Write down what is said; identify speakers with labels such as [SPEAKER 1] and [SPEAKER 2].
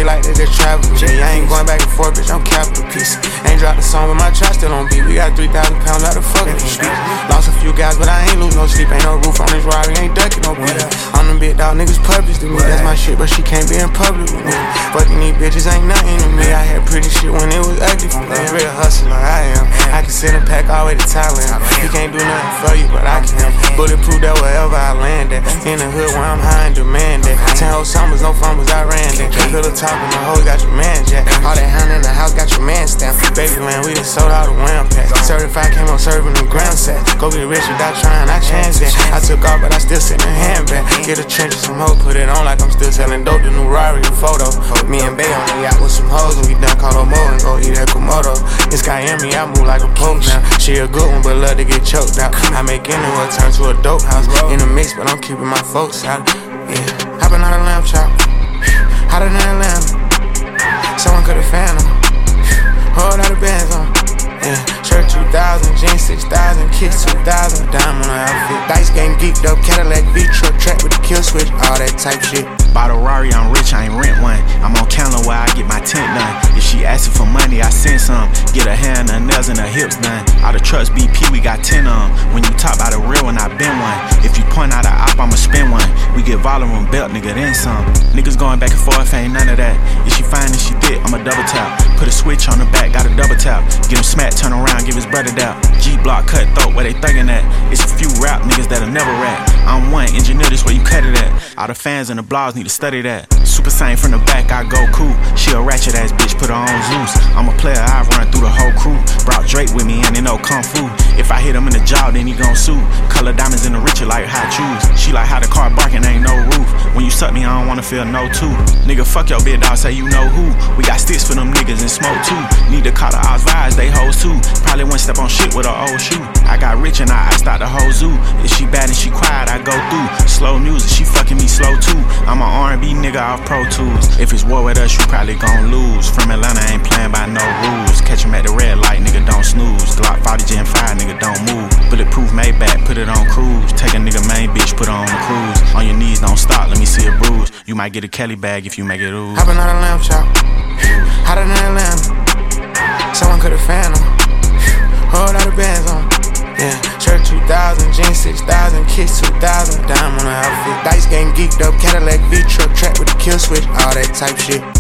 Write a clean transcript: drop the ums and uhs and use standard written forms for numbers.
[SPEAKER 1] like they just travel. I ain't going back and forth, bitch, I'm capital piece. Ain't dropped a song with my trap still on beat. We got 3,000 pounds out of fucking street. Lost a few guys, but I ain't lose no sleep. Ain't no roof on this Rari, ain't ducking no beat. On them big dog niggas purpose to me. That's my shit, but she can't be in public with me. Fucking these bitches ain't nothing to me. I had pretty shit when it was ugly for me. Real hustler, I am. I can send a pack all the way to Thailand. He can't do nothing for you, but I can. Bulletproof that wherever I land at. In the hood where I'm high and demand that. 10 whole summers, no fumbles, I ran that. Little talk on my hoes, got your man jack. All that hound in the house, got your man stamp. Baby land, we done sold all the wham packs. Certified came on serving them gram sacks. Go get rich without trying, I changed that. I took off, but I still sit in the handbag. Get a trench and some hoe, put it on like I'm still selling dope. The new Rari, the photo. Me and Bay on the yacht with some hoes, and we done call Mo and go eat at Komodo. It's Miami, I move like a pope now. She a good one, but love to get choked out. I make anywhere turn to a dope house. In the mix, but I'm keeping my folks out. Yeah, hopping on a lamb chop. Hotter than Atlanta. Someone could've found them. Whole lot of bands on. Yeah, shirt 2,000, jeans 6,000, kicks 2,000, dime on the outfit. Dice game geeked up, Cadillac V-truck, track with the kill switch, all that type shit.
[SPEAKER 2] Bought a Rari, I'm rich, I ain't rent one. I'm on counter where I get my tent done. If she asking for money, I send some. Get her hair and her nails and her hips done. All the trucks BP, we got 10 on. When you talk about a real one, I been one. If you point out a op, I'ma spin one. We get volume on belt, nigga, then some. Niggas going back and forth, ain't none of that. If she fine and she thick, I'ma double tap. Put a switch on the back, got a double tap. Get him smacked, turn around, give his brother down. G-block, cut throat, where they thuggin' at. It's a few rap niggas that'll never rap. I'm one, engineer this where you cut it at. All the fans and the blogs need to study that. Super Saiyan from the back, I go cool. She a ratchet ass bitch, put her on Zeus. I'm a player, I run through the whole crew. Brought Drake with me and they know Kung Fu. If I hit him in the jaw, then he gon' sue. Color diamonds in the richer like high shoes. She like how the car barking, ain't no roof. When you suck me, I don't wanna feel no two. Nigga, fuck your bitch, dog, say you know who. We got sticks for them niggas and smoke too. Need to call the odds vibes, they hoes too. Probably one step on shit with an old shoe. I got rich and I iced out the whole zoo. If she bad and she quiet, I go through. Slow music, she fucking me slow too. I'm an R&B nigga off Pro Tools. If it's war with us, you probably gon' lose. From Atlanta, ain't playing by no rules. Catch him at the red light, nigga, don't snooze. Glock 40 Gen 5, nigga, don't move. Bulletproof Maybach, put it on cruise. Take a nigga main bitch, put her on the cruise. On your knees, don't stop, let me see a bruise. You might get a Kelly bag if you make it ooze.
[SPEAKER 1] Hopping on a lamb chop. Hotter than Atlanta. Someone could've found them. Whole lot of bands on. Yeah, shirt 2,000, jeans 6,000, kicks 2,000, dime on the outfit. Dice game geeked up, Cadillac V-truck, track with the kill switch, all that type shit.